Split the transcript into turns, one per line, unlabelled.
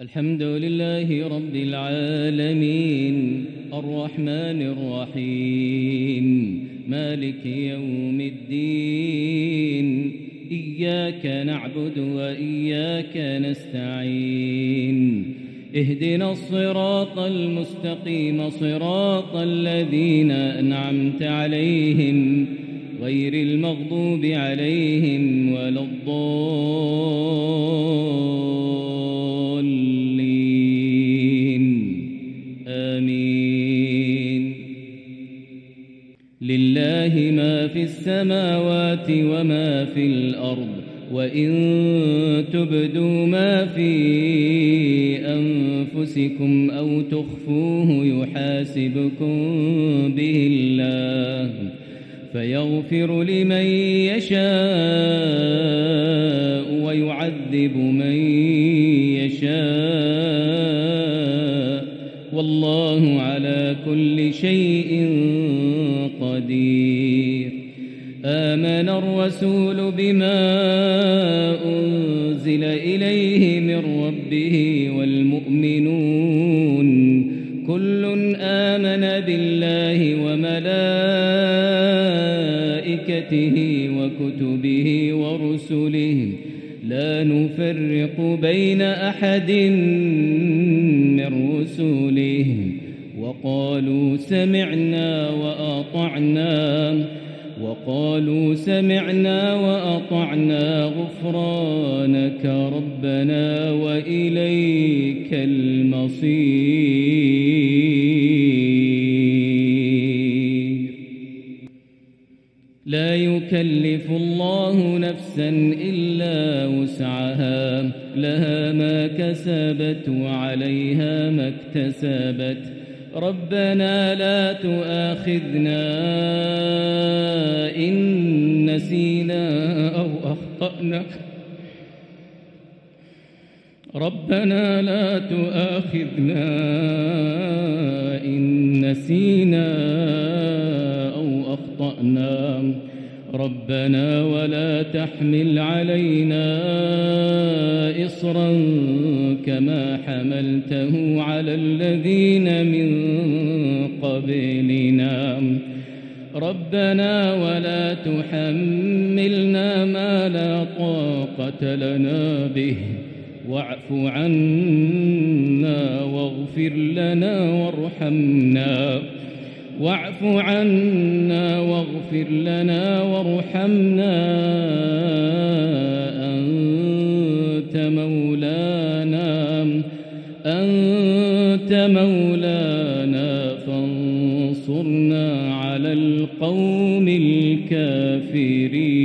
الحمد لله رب العالمين الرحمن الرحيم مالك يوم الدين إياك نعبد وإياك نستعين اهدنا الصراط المستقيم صراط الذين أنعمت عليهم غير المغضوب عليهم ولا الضالين آمين. لله ما في السماوات وما في الأرض وإن تبدوا ما في أنفسكم أو تخفوه يحاسبكم به الله فيغفر لمن يشاء ويعذب من يشاء والله على كل شيء قدير. آمن الرسول بما أنزل إليه من ربه والمؤمنون كل آمن بالله وملائكته وكتبه ورسله لا نفرق بين أحد من رسله وقالوا سمعنا وأطعنا غفرانك ربنا وإليك المصير. لا يكلف الله نفسا إلا وسعها لها ما كسبت وعليها ما اكتسبت ربنا لا تؤاخذنا إن نسينا أو أخطأنا ربنا لا تؤاخذنا إن نسينا أو أخطأنا ربنا ولا تحمل علينا إصرا كما حملته على الذين من قبلنا ربنا ولا تحملنا ما لا طاقة لنا به واعف عنا واغفر لنا وارحمنا أنت مولانا فانصرنا على القوم الكافرين.